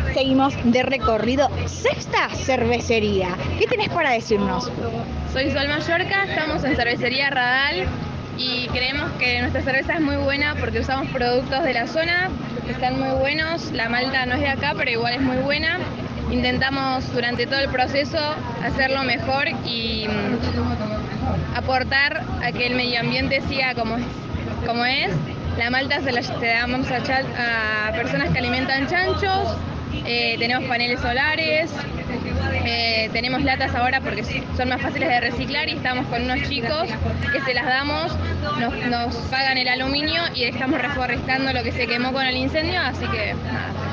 Seguimos de recorrido. Sexta cervecería. ¿Qué tenés para decirnos? Soy Sol Mallorca, estamos en Cervecería Radal y creemos que nuestra cerveza es muy buena porque usamos productos de la zona, que están muy buenos. La malta no es de acá, pero igual es muy buena. Intentamos durante todo el proceso hacerlo mejor y aportar a que el medio ambiente siga como es. La malta se la damos a personas que alimentan chanchos. Tenemos paneles solares, tenemos latas ahora porque son más fáciles de reciclar y estamos con unos chicos que se las damos, nos pagan el aluminio y estamos reforestando lo que se quemó con el incendio, así que nada.